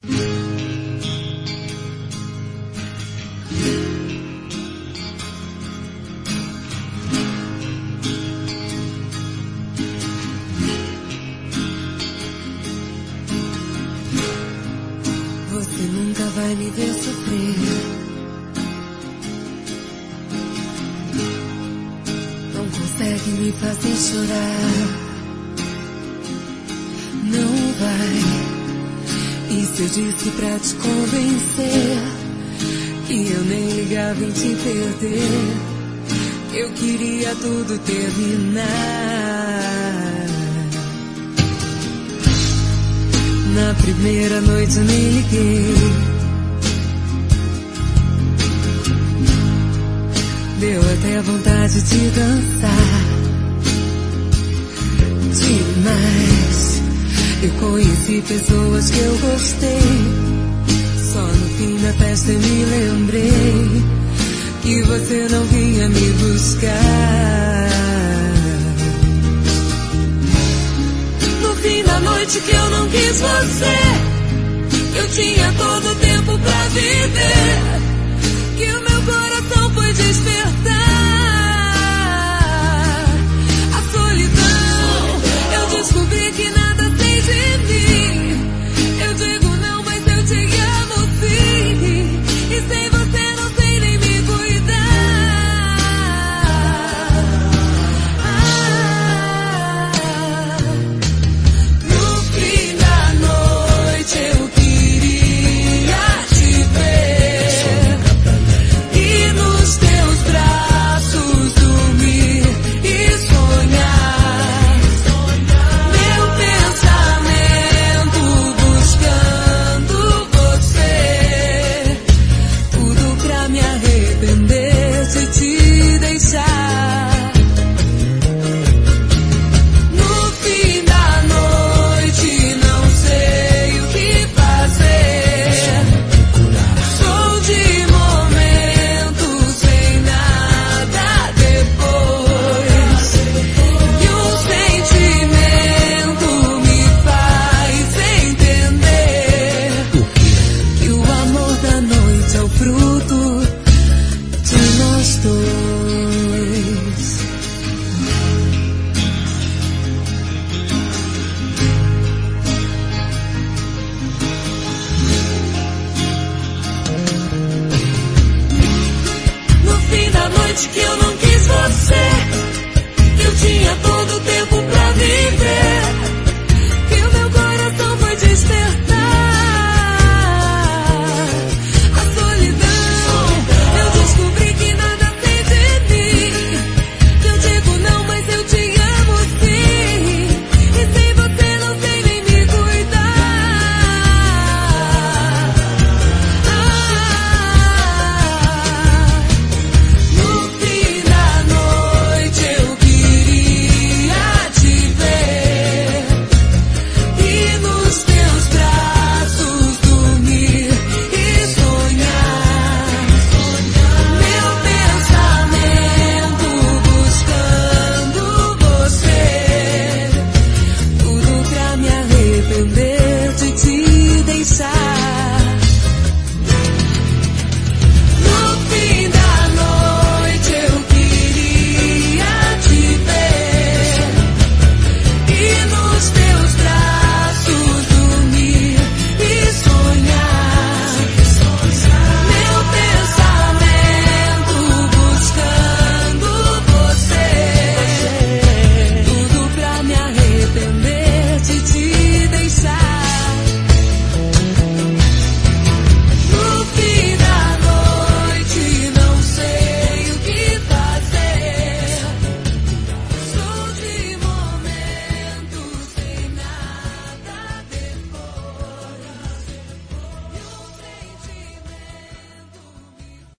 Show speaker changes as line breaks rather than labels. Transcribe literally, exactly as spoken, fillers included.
Você nunca vai me ver sofrer. Não consegue me fazer chorar. Não vai. E se eu disse pra te convencer que eu nem ligava em te perder, que eu queria tudo terminar. Na primeira noite eu nem liguei. Deu até vontade de dançar demais. Eu conheci pessoas que eu gostei. Só no fim da festa eu me lembrei que você não vinha me buscar. No fim da noite que eu não quis você, eu tinha todo o tempo pra viver, que o meu coração foi despertar. A solidão, eu descobri que nada sei de mim. Eu digo não, mas eu te amo sim. E sem você não sei nem me cuidar. Ah, no fim da noite eu queria te ver e nos teus braços dormir e sonhar. Meu pensamento buscando você, tudo pra me arrepender de te deixar. No fim da noite não sei o que fazer. Sou de momento sem nada depois, e um sentimento me faz entender que o amor da noite é o fruto de nós dois. No fim da noite que eu não quis você, eu tinha todo o tempo